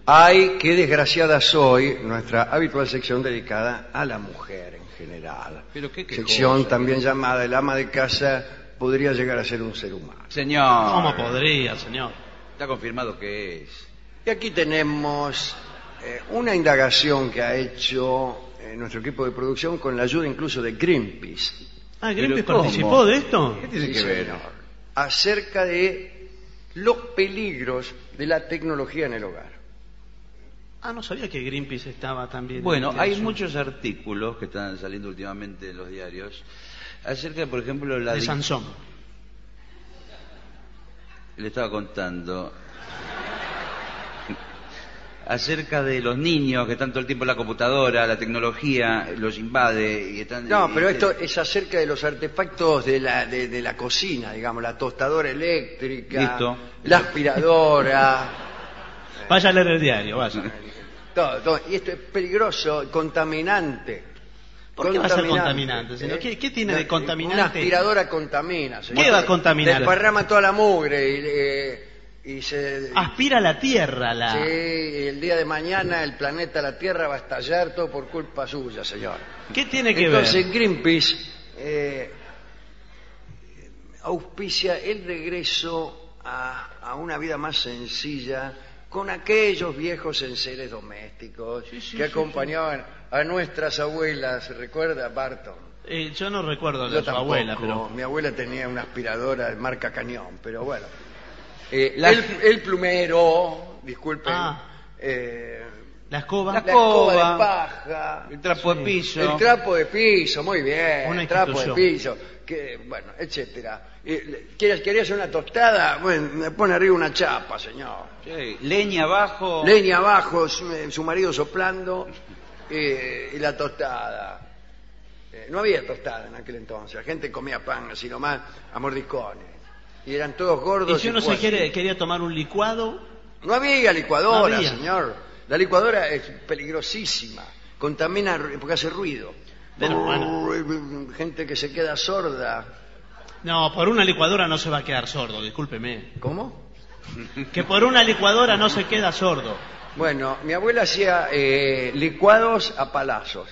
¡Ay, qué desgraciada soy! Nuestra habitual sección dedicada a la mujer en general. ¿Pero qué sección cosa? también llamada el ama de casa podría llegar a ser un ser humano. Señor. ¿Cómo podría, señor? Está confirmado que es. Y aquí tenemos una indagación que ha hecho nuestro equipo de producción con la ayuda incluso de Greenpeace. Ah, ¿Greenpeace ¿Pero cómo? participó de esto? ¿Qué tiene Sí, que ver? señor. Acerca de los peligros de la tecnología en el hogar. Ah, no sabía que Greenpeace estaba también. Bueno, en hay eso. muchos artículos que están saliendo últimamente en los diarios acerca, por ejemplo, De Sansón. Le estaba contando acerca de los niños que están todo el tiempo en la computadora, la tecnología los invade y están. No, pero esto es acerca de los artefactos de la cocina, digamos, la tostadora eléctrica, Listo. la aspiradora, Vaya a leer el diario, vaya. todo. Y esto es peligroso, contaminante. ¿Por qué va a ser contaminante, señor? ¿Qué tiene de contaminante? Una aspiradora contamina, señor. ¿Qué va a contaminar? Desparrama toda la mugre y se... Aspira la tierra, Sí, y el día de mañana el planeta, la Tierra, va a estallar todo por culpa suya, señor. ¿Qué tiene que Entonces ver? Greenpeace auspicia el regreso a una vida más sencilla con aquellos viejos enseres domésticos que acompañaban a nuestras abuelas. ¿Recuerda, Barton? Yo no recuerdo Yo de su tampoco. abuela, pero... Mi abuela tenía una aspiradora de marca Cañón, pero bueno. La- El plumero, disculpen. La escoba. La escoba de paja. El trapo de piso. El trapo de piso, muy bien. Una El trapo de institución. piso. Bueno, etcétera. ¿Querías una tostada? Bueno, me pone arriba una chapa, señor. Sí, leña abajo. Leña abajo, su marido soplando y la tostada. No había tostada en aquel entonces. La gente comía pan así nomás a mordiscones. Y eran todos gordos. Y si uno se fuertes. quería tomar un licuado, No había licuadora, No había. señor. La licuadora es peligrosísima. Contamina porque hace ruido. Pero bueno. Gente que se queda sorda. no, por una licuadora no se va a quedar sordo, discúlpeme. ¿Cómo? Que por una licuadora no se queda sordo. Bueno, mi abuela hacía licuados a palazos.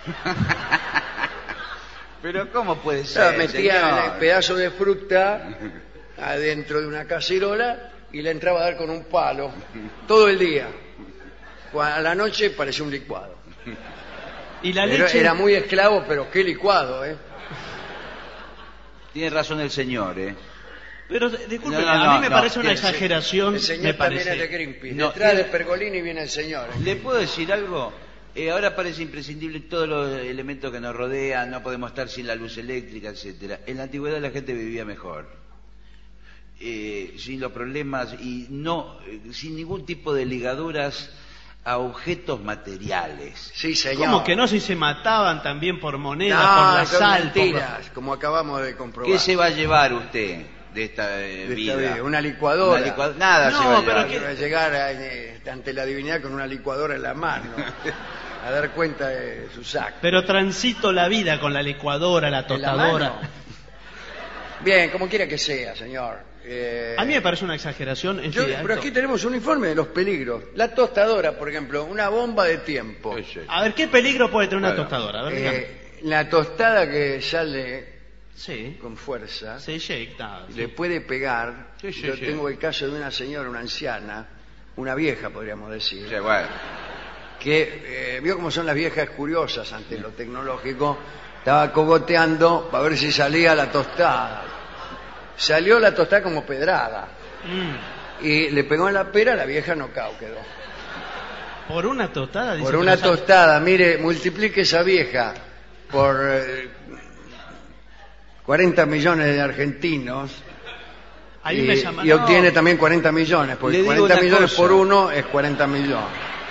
Pero ¿cómo puede O sea, ser, metía señor? pedazos de fruta adentro de una cacerola y le entraba a dar con un palo todo el día. A la noche parecía un licuado. Y la leche... Era muy esclavo, pero qué licuado, ¿eh? Tiene razón el señor, Pero disculpe, No, a mí me no, parece una El exageración, El señor me también parece. es de Greenpeace. No, Detrás de tiene- Pergolini viene el señor. ¿Le puedo decir algo? Ahora parece imprescindible todos los elementos que nos rodean, no podemos estar sin la luz eléctrica, etcétera. En la antigüedad la gente vivía mejor, sin los problemas y sin ningún tipo de ligaduras a objetos materiales. Sí, señor. ¿Cómo que no? Si se mataban también por moneda, No, por la son sal, por mentiras, como acabamos de comprobar. ¿Qué se va a llevar usted de esta De esta vida? vida? Una licuadora. Nada No, se va a pero llevar. ¿qué- Va a llegar ante la divinidad con una licuadora en la mano a dar cuenta de sus actos. Pero transito la vida con la licuadora, la ¿En la tostadora. mano? Bien, como quiera que sea, señor. A mí me parece una exageración. En fin, Pero aquí tenemos un informe de los peligros. La tostadora, por ejemplo, una bomba de tiempo. Sí, sí. A ver, ¿qué peligro puede tener una Claro. tostadora? A ver, dígame. La tostada que sale Sí, con fuerza se eyecta. le puede pegar. Sí, sí, Yo sí. tengo el caso de una señora, una anciana, una vieja podríamos decir, Sí, bueno. que vio cómo son las viejas curiosas ante lo tecnológico. Estaba cogoteando para ver si salía la tostada. Salió la tostada como pedrada y le pegó en la pera, la vieja knockout quedó. Por una tostada, dice Por que una no sabe- tostada, mire, multiplique esa vieja por 40 millones de argentinos Ahí me llama. y no, obtiene también 40 millones, porque Le digo 40 una millones cosa. por uno es 40 millones.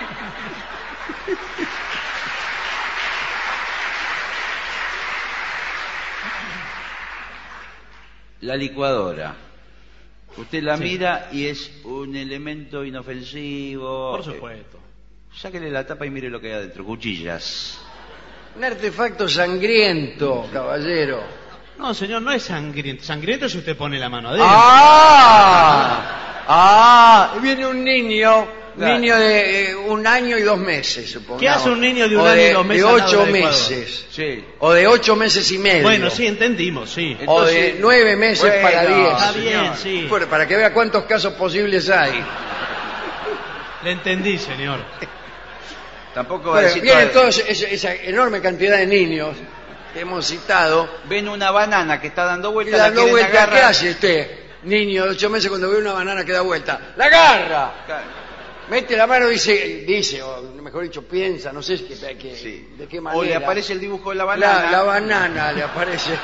La licuadora. Usted la Sí. mira y es un elemento inofensivo. Por supuesto. Sáquele la tapa y mire lo que hay adentro. Cuchillas. Un artefacto sangriento, caballero. No, señor, no es sangriento. Sangriento es si usted pone la mano adentro. ¡Ah! ¡Ah! Viene un niño Claro. Niño de 1 año y 2 meses, supongamos. ¿Qué hace un niño de 1 O año y 2 meses De al lado 8 de la licuadora? meses. Sí. O de 8 meses y medio. Bueno, sí, entendimos, sí. O de Entonces, 9 meses bueno, para 10. Está bien, señor. sí. Bueno, para que vea cuántos casos posibles hay. Le entendí, señor. Tampoco va a Bueno, decir vienen todo- todos esa enorme cantidad de niños que hemos citado. Ven una banana que está dando Y vueltas, la dando quieren vuelta, ¿qué agarrar. hace usted? Niño de 8 meses cuando ve una banana que da vuelta. ¡La agarra! Claro. Mete la mano y dice, o mejor dicho, piensa, no sé Sí. de qué manera. O le aparece el dibujo de la banana. La banana le aparece.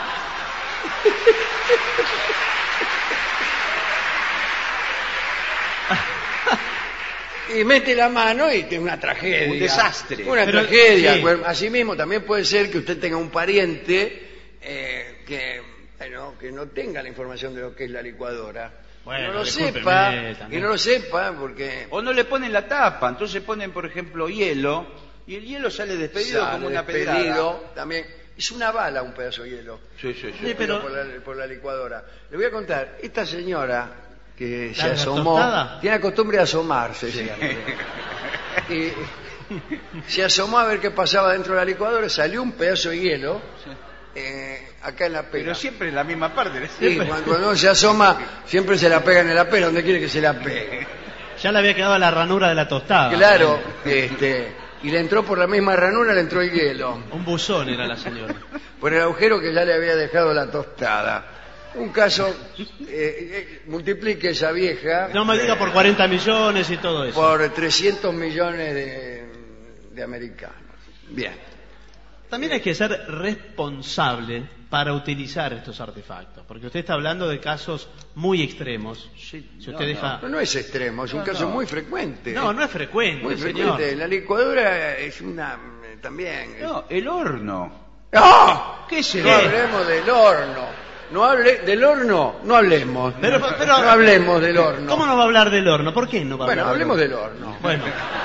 Y mete la mano y tiene una tragedia. Un desastre. Una Pero, tragedia. sí. Pues, asimismo, también puede ser que usted tenga un pariente que no tenga la información de lo que es la licuadora. Bueno, no lo discúlpeme sepa, también. y no lo sepa porque O no le ponen la tapa, entonces ponen, por ejemplo, hielo, y el hielo sale despedido sale como una despedido pedrada. también. Es una bala un pedazo de hielo. Sí, sí, sí. Sí, pero- por la licuadora. Le voy a contar, esta señora que se ¿La asomó, tostada? tiene la costumbre de asomarse siempre. Y se asomó a ver qué pasaba dentro de la licuadora, salió un pedazo de hielo acá en la pera. Pero siempre en la misma parte. Sí, cuando uno se asoma, siempre se la pega en la pera, donde quiere que se la pegue. Ya le había quedado la ranura de la tostada. Claro, y le entró por la misma ranura, le entró el hielo. Un buzón era la señora. Por el agujero que ya le había dejado la tostada. Un caso, multiplique esa vieja No me diga por 40 millones y todo eso. por 300 millones de americanos. Bien. También hay que ser responsable para utilizar estos artefactos, porque usted está hablando de casos muy extremos. Sí, Si no, usted no. deja... No es extremo, es un No, caso no. muy frecuente. No, no es frecuente, Muy señor. frecuente. La licuadora es una... también... No, el horno. ¡Ah! ¿Qué es el No horno? hablemos del horno. No hable del horno, no hablemos. Pero- no hablemos del horno. ¿Cómo no va a hablar del horno? ¿Por qué no va a Bueno, hablar hablemos del horno. Bueno.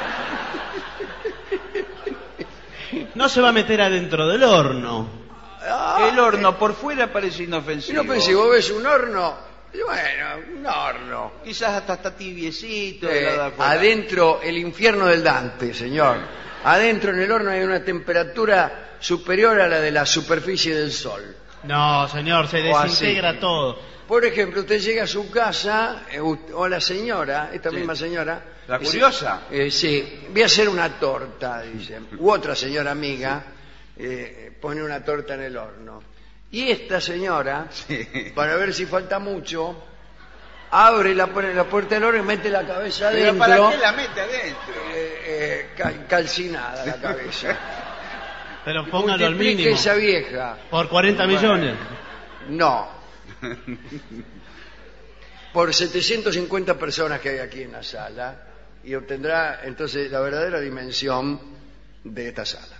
No se va a meter adentro del horno. El horno por fuera parece Si inofensivo. no pensé, vos ves un horno, y bueno, un horno. Quizás hasta está tibiecito. Eh, del lado de afuera. adentro, el infierno del Dante, señor. Adentro en el horno hay una temperatura superior a la de la superficie del sol. No, señor, se O así. desintegra todo. Por ejemplo, usted llega a su casa, o la señora, esta Sí. misma señora... ¿La dice, curiosa? Sí, voy a hacer una torta, dice. U otra señora amiga pone una torta en el horno. Y esta señora, para ver si falta mucho, abre la puerta del horno y mete la cabeza ¿Pero adentro. para qué la mete adentro? Calcinada la cabeza. Pero póngalo al Multiplique mínimo. esa vieja. Por 40 millones. No. Por 750 personas que hay aquí en la sala, y obtendrá entonces la verdadera dimensión de esta sala.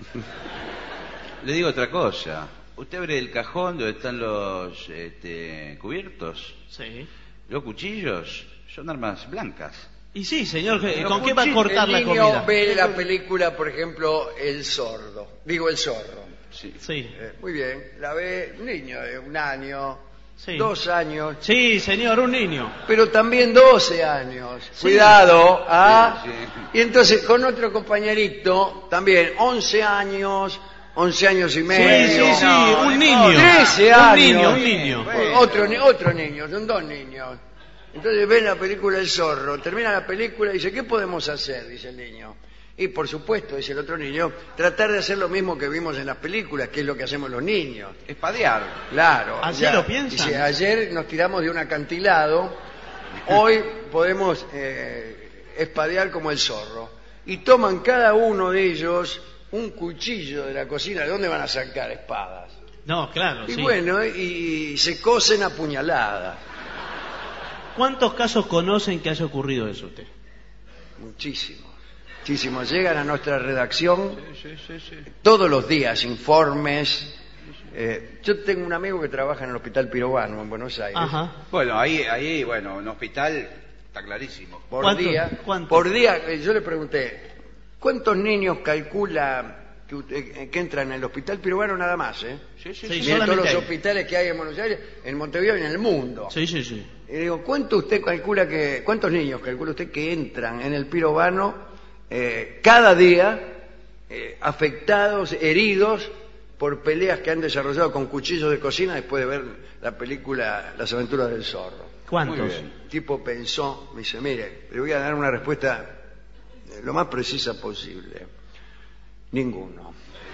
Le digo otra cosa. Usted abre el cajón donde están los cubiertos. Sí. Los cuchillos son armas blancas. Y sí, señor, Pero ¿con qué va a cortar El la niño comida? ve la película, por ejemplo, El Zorro. Digo, El Zorro. Sí. Sí. Muy bien. La ve un niño de 1 año, Sí. 2 años, Sí, señor, un niño. pero también 12 años. Sí. Cuidado. ¿Ah? Sí, sí. Y entonces con otro compañerito, también 11 años, 11 años y Sí, medio. sí, sí, No, un no, niño. 13 Un años. niño, un niño. Bueno. Otro niño, son 2 niños. Entonces ven la película El Zorro, termina la película y dice, ¿qué podemos hacer? Dice el niño. Y por supuesto, dice el otro niño, tratar de hacer lo mismo que vimos en las películas, que es lo que hacemos los niños. Espadear. Claro. ¿Así ya. lo piensan? Dice, ayer nos tiramos de un acantilado, hoy podemos espadear como el zorro. Y toman cada uno de ellos un cuchillo de la cocina. ¿De dónde van a sacar espadas? No, claro, Y sí. bueno, y se cosen a puñaladas. ¿Cuántos casos conocen que haya ocurrido eso usted? Muchísimos. Muchísimos. Llegan a nuestra redacción todos los días informes. Yo tengo un amigo que trabaja en el Hospital Pirovano, en Buenos Aires. Ajá. Bueno, ahí, bueno, un hospital está clarísimo. Por ¿Cuánto? día, ¿Cuánto? por día, yo le pregunté, ¿cuántos niños calcula que entran en el hospital peruano nada más, ¿eh? Sí, sí, Sí, sí. Miren todos los solamente ahí. hospitales que hay en Buenos Aires, en Montevideo y en el mundo. Sí, sí, sí. Y digo, ¿cuántos niños calcula usted que entran en el Pirovano cada día afectados, heridos por peleas que han desarrollado con cuchillos de cocina después de ver la película Las aventuras del zorro? ¿Cuántos? Muy bien. El tipo pensó, me dice, mire, le voy a dar una respuesta lo más precisa posible. Ninguno.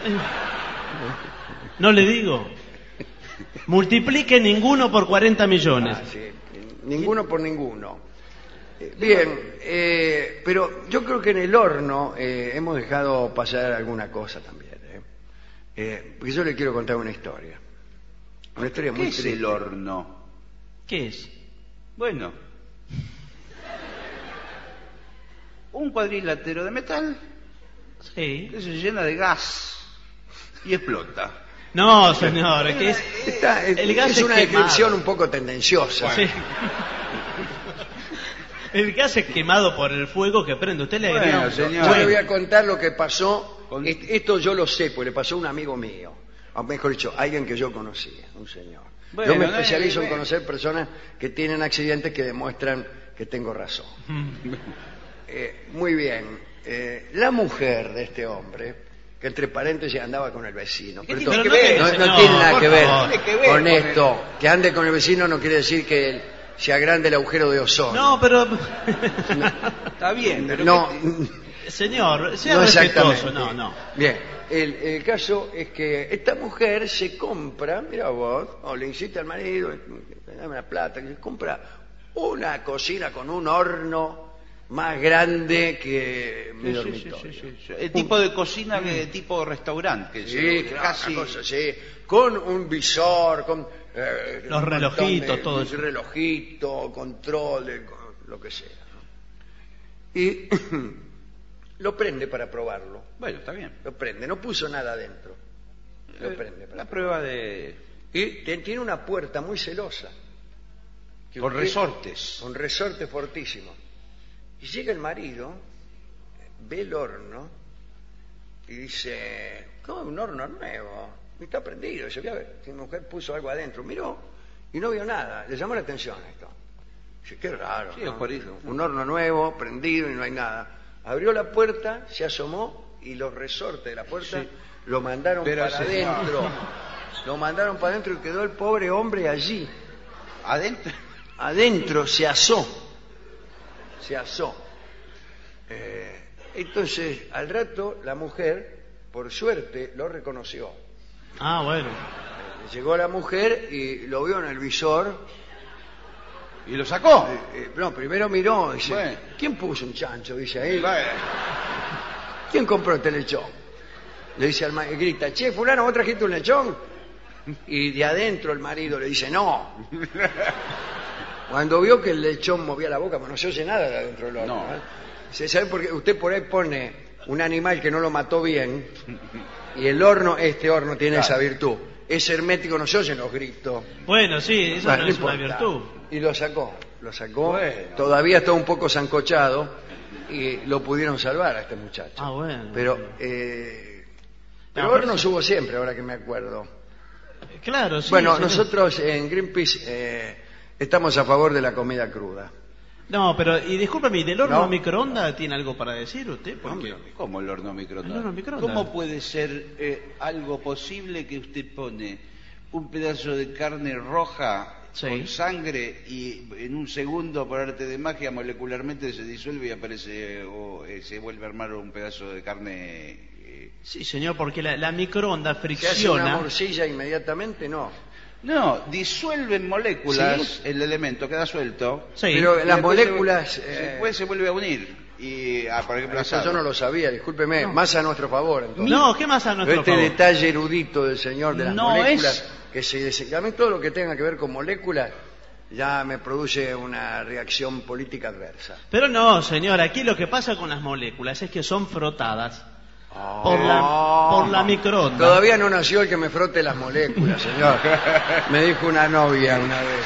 No le digo. Multiplique ninguno por 40 millones. Ah, sí, ninguno por ninguno. Bien, pero yo creo que en el horno hemos dejado pasar alguna cosa también. Porque yo le quiero contar una historia. Una historia ¿Qué muy es triste. el horno? ¿Qué es? Bueno, un cuadrilátero de metal Sí. que se llena de gas y explota. No, señor, es que es... El gas es es una quemado. descripción un poco tendenciosa. Sí. El gas es quemado por el fuego que prende. Usted le agrega... Bueno, señor. Yo le voy a contar lo que pasó. Con- Esto yo lo sé, pues le pasó a un amigo mío. O mejor dicho, alguien que yo conocía, un señor. Bueno, yo me no, especializo en bueno. conocer personas que tienen accidentes que demuestran que tengo razón. Muy bien. La mujer de este hombre, que entre paréntesis andaba con el vecino. ¿Qué Pero tiene esto que ver, no señor? tiene nada Por que ver, favor. Tiene que ver con con esto. Que ande con el vecino no quiere decir que él se agrande el agujero de ozono. No, pero... Está bien, pero No, Señor, sea no respetuoso. exactamente. No. Bien, el caso es que esta mujer se compra, mira vos, o le insiste al marido, dame la plata, que se compra una cocina con un horno más grande que mi Sí, dormitorio. sí. El tipo de cocina de tipo restaurante. Sí, claro, casi. una cosa así, con un visor, con Los un relojitos, montón de todo eso. relojito, control, lo que sea. ¿No? Y lo prende para probarlo. Bueno, está bien. Lo prende, no puso nada adentro. Lo prende. La prueba de... Y tiene una puerta muy celosa. que Con usted- resortes. Con resortes fortísimos. Y llega el marido, ve el horno y dice, ¿cómo un horno nuevo? Está prendido. Dice, voy a ver si mi mujer puso algo adentro. Miró y no vio nada. Le llamó la atención esto. Dice, qué raro. Sí, ¿no? es por eso. Un horno nuevo, prendido y no hay nada. Abrió la puerta, se asomó y los resortes de la puerta Sí. lo mandaron Pero, para señor. adentro. Lo mandaron para adentro y quedó el pobre hombre allí. Adentro. Adentro se asó. Entonces, al rato, la mujer, por suerte, lo reconoció. Ah, bueno. Llegó la mujer y lo vio en el visor. Y lo sacó. No, primero miró, dice, Bueno. ¿quién puso un chancho? Dice ahí. Bueno. ¿Quién compró este lechón? Le dice al marido, grita, che, fulano, ¿vos trajiste un lechón? Y de adentro el marido le dice, no. Cuando vio que el lechón movía la boca, pues no se oye nada de adentro del horno. No. ¿Se sabe por qué? Usted por ahí pone un animal que no lo mató bien y el horno, este horno tiene Claro. esa virtud. Es hermético, no se oyen los gritos. Bueno, sí, eso Bueno, no es una importa. virtud. Y lo sacó. Bueno. Todavía está un poco sancochado y lo pudieron salvar a este muchacho. Ah, bueno. Pero, No, pero por hornos eso- hubo siempre, ahora que me acuerdo. Claro, sí. Bueno, señor. nosotros en Greenpeace estamos a favor de la comida cruda. No, pero, y discúlpeme, ¿y del horno No. a microondas tiene algo para decir usted? Porque... ¿Cómo el horno microondas? El horno microondas. ¿Cómo puede ser algo posible que usted pone un pedazo de carne roja Sí. con sangre y en un segundo, por arte de magia, molecularmente se disuelve y aparece o se vuelve a armar un pedazo de carne? Sí, señor, porque la microondas ¿Se hace una fricciona. morcilla inmediatamente? No. No, disuelven moléculas, ¿Sí? el elemento queda suelto. Sí. Pero Y las después moléculas... después se vuelve a unir. Y, por ejemplo, eso asado. yo no lo sabía, discúlpeme, más a nuestro favor. Entonces. No, ¿qué más a nuestro Este favor? detalle erudito del señor de las No moléculas, es- que a mí todo lo que tenga que ver con moléculas ya me produce una reacción política adversa. Pero no, señor, aquí lo que pasa con las moléculas es que son frotadas por la microondas. Todavía no nació el que me frote las moléculas, señor. Me dijo una novia una vez.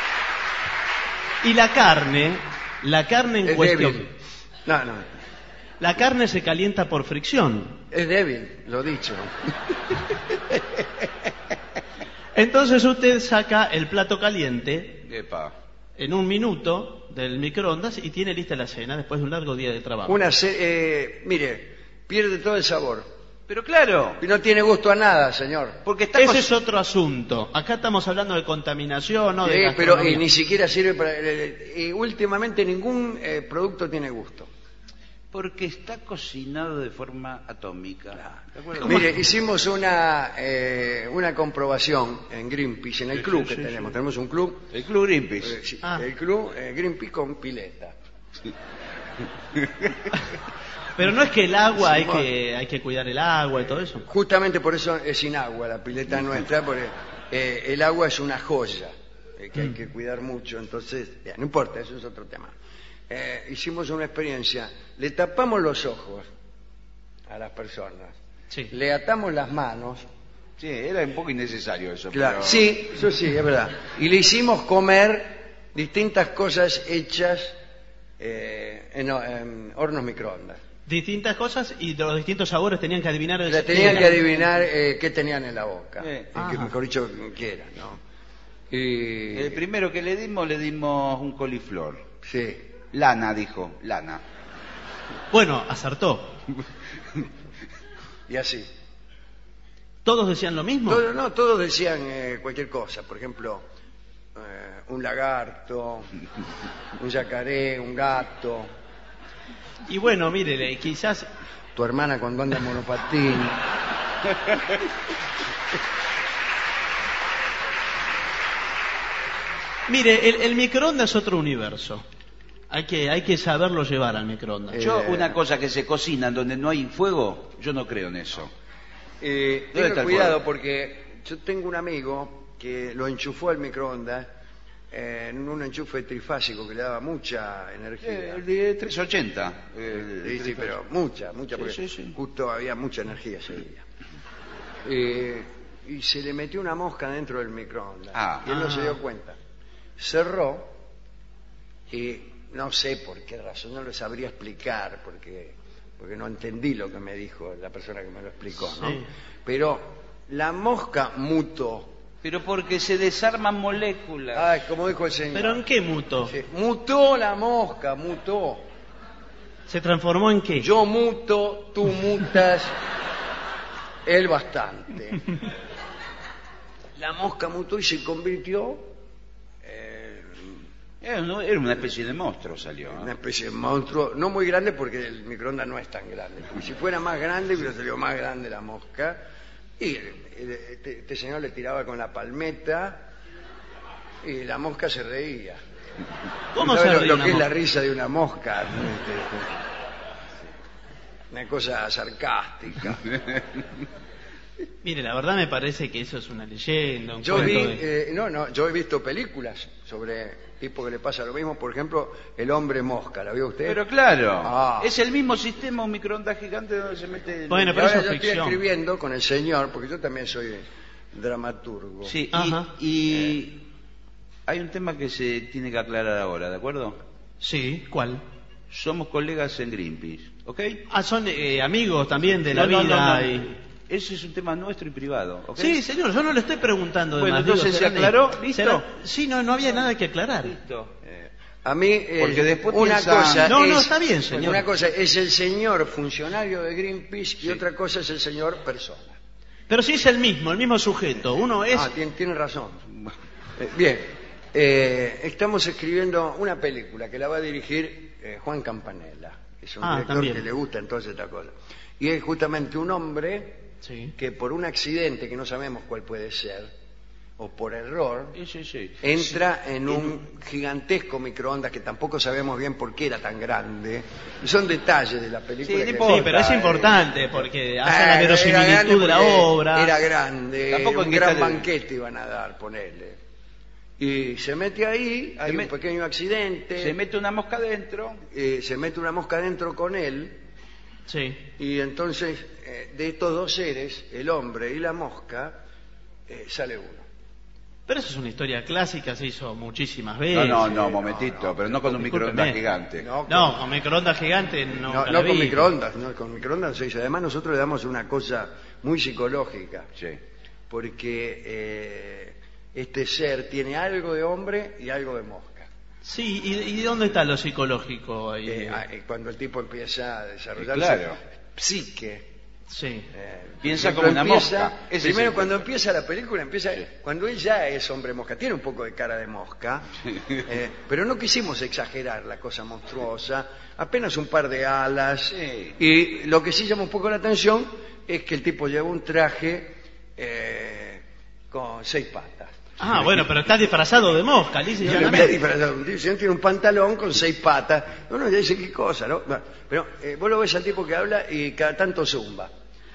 Y la carne en Es cuestión... débil. No. La carne se calienta por fricción. Es débil, lo dicho. Entonces usted saca el plato caliente Epa. en 1 minuto del microondas y tiene lista la cena después de un largo día de trabajo. Mire, pierde todo el sabor. Pero claro, Y no tiene gusto a nada, señor. porque está Ese es otro asunto. Acá estamos hablando de contaminación, no de Pero gastronomía. ni siquiera sirve para... últimamente ningún producto tiene gusto. porque está cocinado de forma atómica. ¿De acuerdo? Mire, hicimos una comprobación en Greenpeace, en el club que tenemos. Tenemos un club, El Club Greenpeace. sí, Ah. el club Greenpeace con pileta. Pero no es que el agua, Sí, hay que cuidar el agua y todo eso. Justamente por eso es sin agua la pileta nuestra, porque el agua es una joya que hay que cuidar mucho. Entonces, ya, no importa, eso es otro tema. Hicimos una experiencia, le tapamos los ojos a las personas, Sí. le atamos las manos, Sí, era un poco innecesario eso. claro, pero- sí, eso sí, es verdad, y le hicimos comer distintas cosas hechas en hornos microondas. Distintas cosas y de los distintos sabores tenían que adivinar Le tenían qué que era. adivinar qué tenían en la boca, que Ajá. mejor dicho, qué era, ¿no? Y, El primero que le dimos un coliflor. sí, Lana, dijo, lana. Bueno, acertó. y así. ¿Todos decían lo mismo? Todos decían cualquier cosa, por ejemplo, un lagarto, un yacaré, un gato, Y bueno, mire, quizás... tu hermana cuando anda en monopatín. Mire, el microondas es otro universo. Hay que saberlo llevar al microondas. Yo, una cosa que se cocina en donde no hay fuego, yo no creo en eso. ¿Dónde está Tenga el cuidado fuego? porque yo tengo un amigo que lo enchufó al microondas en un enchufe trifásico que le daba mucha energía. El de 380. Sí, pero mucha, porque sí, sí. justo había mucha energía ese día. Y se le metió una mosca dentro del microondas. Y él no se dio cuenta. Cerró y no sé por qué razón, no lo sabría explicar porque no entendí lo que me dijo la persona que me lo explicó, ¿no? Sí. Pero la mosca mutó. Pero porque se desarman moléculas. Ay, como dijo el señor. ¿Pero en qué mutó? Sí, mutó la mosca, mutó. ¿Se transformó en qué? Yo muto, tú mutas, él bastante. La mosca mutó y se convirtió Era una especie de monstruo, salió. en ¿no? una especie de monstruo, no muy grande porque el microondas no es tan grande. Porque si fuera más grande, hubiera salido más grande la mosca. Y este señor le tiraba con la palmeta y la mosca se reía. ¿Cómo ¿Sabe se lo ríe que una es la mosca? risa de una mosca? Una cosa sarcástica. Mire, la verdad me parece que eso es una leyenda, un Yo cuento vi, de... yo he visto películas sobre tipo que le pasa lo mismo. Por ejemplo, El hombre mosca. ¿La vio usted? Pero claro, Ah. es el mismo sistema, un microondas gigante donde se mete... Bueno, Y pero ahora eso yo es estoy ficción. escribiendo con el señor, porque yo también soy dramaturgo. Sí, Ajá. y hay un tema que se tiene que aclarar ahora, ¿de acuerdo? Sí, ¿cuál? Somos colegas en Greenpeace, ¿ok? Ah, son amigos también de la No, no, vida. no, no. y- Ese es un tema nuestro y privado, ¿ok? Sí, señor, yo no le estoy preguntando de Bueno, más, digo, entonces, ¿se ¿serán aclaró? ellos? ¿Listo? ¿Serán? Sí, no había nada que aclarar. Listo. A mí, Porque después una piensan- cosa No, es, está bien, señor. Una cosa es el señor funcionario de Greenpeace y otra cosa es el señor persona. Pero sí es el mismo sujeto. Uno es... Tiene razón. Bien, estamos escribiendo una película que la va a dirigir Juan Campanella, que es un director también. que le gusta entonces esta cosa. Y es justamente un hombre Sí. que por un accidente que no sabemos cuál puede ser, o por error, Sí. entra en un gigantesco microondas que tampoco sabemos bien por qué era tan grande. Y son detalles de la película. Sí, que- no importa. Sí, pero es importante porque hace la Era verosimilitud grande de la porque obra. Era grande, Tampoco un en que gran está- banquete iban a dar, ponele. Y se mete ahí, hay un pequeño accidente, Se mete una mosca dentro. se mete una mosca dentro con él, Sí. y entonces de estos dos seres, el hombre y la mosca, sale uno. Pero eso es una historia clásica, se hizo muchísimas veces. No, momentito, pero no con un microondas discúlpeme. gigante. No, con microondas gigante no. No, la no vi. con microondas, no, con microondas se hizo. Además nosotros le damos una cosa muy psicológica, Sí. porque este ser tiene algo de hombre y algo de mosca. Sí, ¿y dónde está lo psicológico ahí? Cuando el tipo empieza a desarrollar Claro. su psique. Sí. Piensa Por como ejemplo, una mosca. Ese es Primero, el- cuando empieza la película, cuando él ya es hombre mosca, tiene un poco de cara de mosca, pero no quisimos exagerar la cosa monstruosa, apenas un par de alas, Sí. y lo que sí llama un poco la atención es que el tipo lleva un traje con 6 patas. Ah, bueno, pero está disfrazado de mosca, lisa y No, no llanamente. es disfrazado, un tipo tiene un pantalón con 6 patas, uno ya dice qué cosa, ¿no? Bueno, pero vos lo ves al tipo que habla y cada tanto zumba.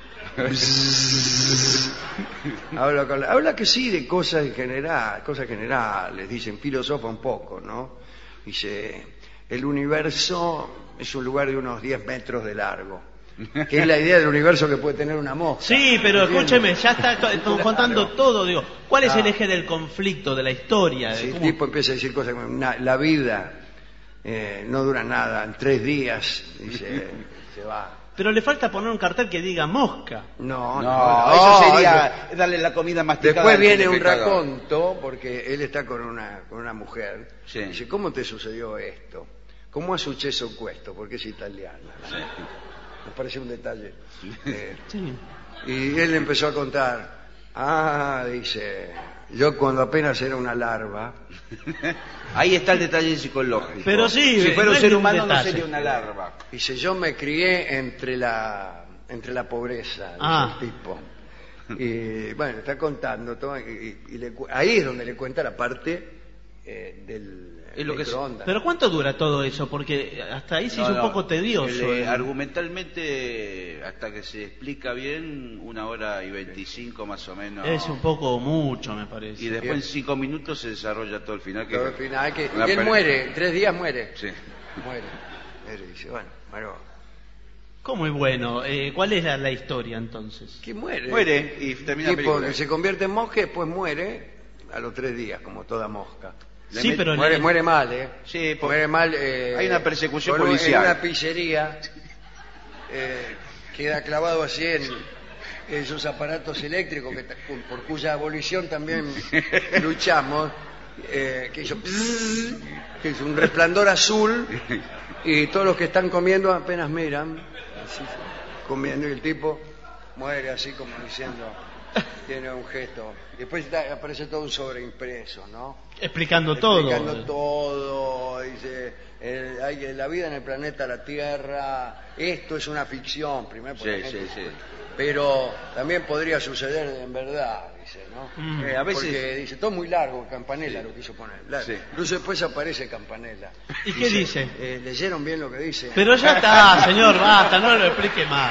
Habla que sí de cosas en general, cosas generales, dicen, filosofa un poco, ¿no? Dice, el universo es un lugar de unos 10 metros de largo, que es la idea del universo que puede tener una mosca. Sí, pero ¿Entiendes? escúcheme, ya estamos contando todo, digo. ¿Cuál es el Ah. eje del conflicto, de la historia? Si el ¿Cómo? tipo empieza a decir cosas como, la vida no dura nada, en 3 días, dice, se va. Pero le falta poner un cartel que diga mosca. No, eso sería darle la comida masticada. Después al viene un telespectador. raconto, porque él está con una mujer. Sí. Dice, ¿cómo te sucedió esto? ¿Cómo ha successo questo? Porque es italiana. Me parece un detalle. Sí. Y él empezó a contar. Dice, yo cuando apenas era una larva, Ahí está el detalle psicológico. Pero sí, si fuera no un es ser un humano no detalle. sería una larva. dice, yo me crié entre la pobreza, dice Ah. el tipo. Y bueno, está contando todo, ahí es donde le cuenta la parte del Es lo que es- microondas. Pero ¿cuánto dura todo eso? Porque hasta ahí se hizo un poco tedioso. Argumentalmente, hasta que se explica bien, 1 hora y 25 más o menos. Es un poco mucho, me parece. Y después en 5 minutos se desarrolla todo el final. Que Todo el final, una y él peli- muere, en 3 días muere. Sí. Muere. Él dice, bueno, ¿Cómo es bueno? ¿Cuál es la historia entonces? ¿qué muere? Muere y termina la Tipo película. que se convierte en mosca y después muere a los 3 días, como toda mosca. Sí, pero Muere mal, ¿eh? Sí, muere mal. hay una persecución en policial. una pizzería, queda clavado así en esos aparatos eléctricos por cuya abolición también luchamos, que hizo que es un resplandor azul y todos los que están comiendo apenas miran, así, comiendo, y el tipo muere así como diciendo, tiene un gesto. Después aparece todo un sobreimpreso, ¿no? Explicando todo. Explicando todo, dice, la vida en el planeta la Tierra, esto es una ficción, primero por la Sí, gente, sí. pero también podría suceder en verdad, dice, ¿no? A veces- Porque dice, todo muy largo, Campanella lo quiso poner. Sí. Incluso después aparece Campanella. ¿Y qué dice? ¿Leyeron bien lo que dice? Pero ya está, señor, basta, no lo explique más.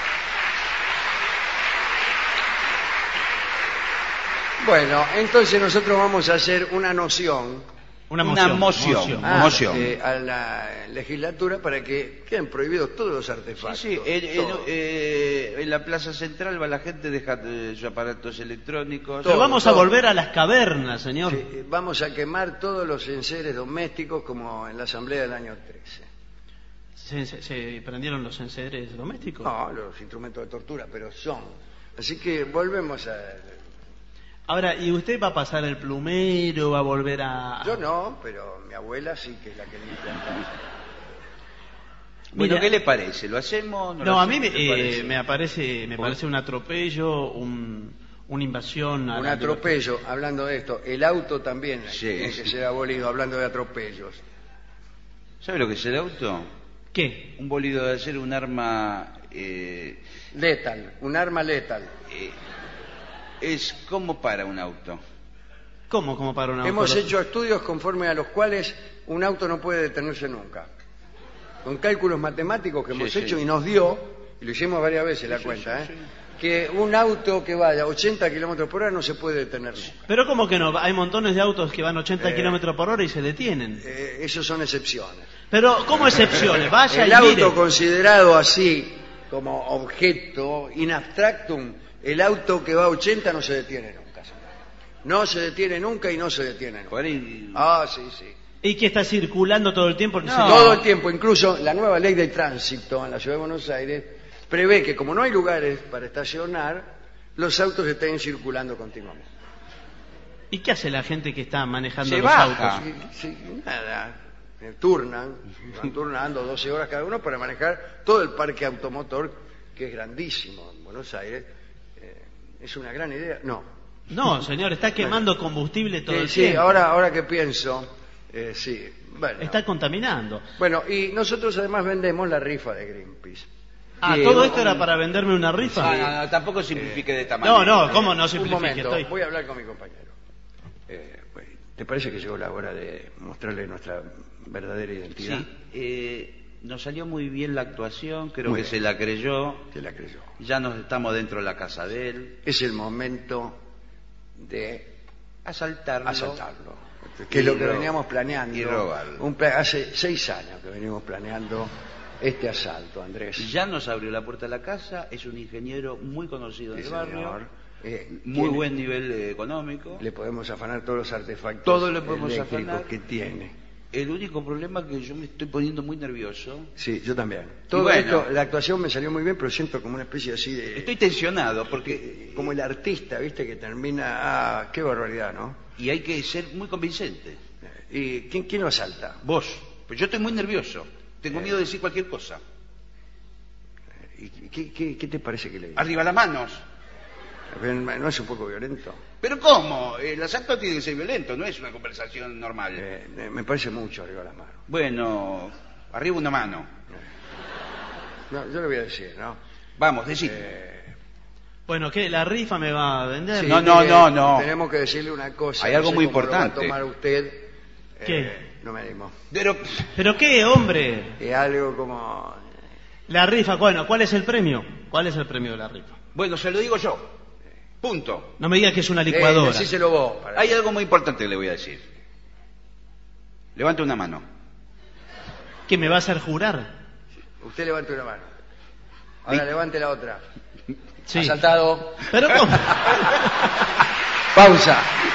Bueno, entonces nosotros vamos a hacer una noción Una Una moción. moción. Moción. a la legislatura para que queden prohibidos todos los artefactos. Sí, todos. en la plaza central va la gente, deja sus aparatos electrónicos. Pero vamos a todo. volver a las cavernas, señor. Sí, vamos a quemar todos los enseres domésticos como en la asamblea del año 13. ¿Se prendieron los enseres domésticos? No, los instrumentos de tortura, pero son. Así que volvemos a... Ahora, ¿y usted va a pasar el plumero, va a volver a...? Yo no, pero mi abuela sí que es la que limpia. Bueno, Mira. ¿qué le parece? ¿Lo hacemos? No, lo a mí hacemos? ¿Qué parece? me parece un atropello, una invasión. a Un la atropello, hablando de esto. El auto también Sí, tiene que sí. ser abolido, hablando de atropellos. ¿Sabe lo que es el auto? libertad. ¿Qué? Un bolido de acero, un arma... Letal, un arma letal. es como para un auto. ¿Cómo? ¿Cómo para un auto? Hemos hecho estudios conforme a los cuales un auto no puede detenerse nunca. Con cálculos matemáticos que Sí, hemos sí. hecho y nos dio, y lo hicimos varias veces la cuenta, que un auto que vaya a 80 kilómetros por hora no se puede detener nunca. Pero ¿cómo que no? Hay montones de autos que van 80 kilómetros por hora y se detienen. Esos son excepciones. Pero, ¿cómo excepciones? Vaya El y auto mire. considerado así, como objeto in abstractum, el auto que va a 80 no se detiene nunca. No se detiene nunca y no se detiene nunca. Por ahí- Sí, sí. Y que está circulando todo el tiempo. No. Todo el tiempo, incluso la nueva ley de tránsito en la Ciudad de Buenos Aires prevé que como no hay lugares para estacionar, los autos estén circulando continuamente. ¿Y qué hace la gente que está manejando Se los baja. autos? Sí, nada. Van turnando 12 horas cada uno para manejar todo el parque automotor, que es grandísimo en Buenos Aires. ¿Es una gran idea? No. No, señor, está quemando combustible todo el Sí, tiempo. ahora que pienso, sí. Bueno. Está contaminando. Bueno, y nosotros además vendemos la rifa de Greenpeace. ¿Todo esto era para venderme una rifa? No, tampoco simplifique de esta No, manera. ¿cómo no Un simplifique? momento, Estoy- voy a hablar con mi compañero. ¿Te parece que llegó la hora de mostrarle nuestra verdadera identidad? Sí, nos salió muy bien la actuación, creo Muy que bien. se la creyó. Se la creyó. Ya nos estamos dentro de la casa de él. Es el momento de Asaltarlo. que es lo Y que ro- veníamos planeando. y robarlo. Hace 6 años que venimos planeando este asalto, Andrés. Ya nos abrió la puerta de la casa, es un ingeniero muy conocido en Sí, el barrio, señor. muy Tiene- buen nivel económico. Le podemos afanar todos los artefactos Todo le podemos eléctricos afanar. que tiene. El único problema es que yo me estoy poniendo muy nervioso. Sí, yo también. Todo bueno. esto, la actuación me salió muy bien, pero siento como una especie así de... Estoy tensionado porque... Como el artista, ¿viste? Que termina... qué barbaridad, ¿no? Y hay que ser muy convincente. ¿Y quién lo asalta? Vos. Pues yo estoy muy nervioso. Tengo miedo de decir cualquier cosa. ¿Y qué te parece que le diga? Arriba las manos. ¿No es un poco violento? ¿Pero cómo? El asalto tiene que ser violento, no es una conversación normal. Me parece mucho arriba las manos. Bueno, arriba una mano. No, yo le voy a decir, ¿no? Vamos, decí. Bueno, ¿qué? ¿La rifa me va a vender? Sí, No, mire, no. Tenemos que decirle una cosa. Hay no algo sé muy cómo lo va a importante. tomar usted. ¿Qué? No me animo. ¿Pero qué, hombre? Es algo como... La rifa, bueno, ¿cuál es el premio? ¿Cuál es el premio de la rifa? Bueno, se lo digo yo. Punto. No me digas que es una licuadora. Decíselo vos. Hay algo muy importante que le voy a decir. Levante una mano. ¿Que me va a hacer jurar? Usted levante una mano. Ahora levante la otra. Sí. Asaltado. ¿Pero cómo? Pausa.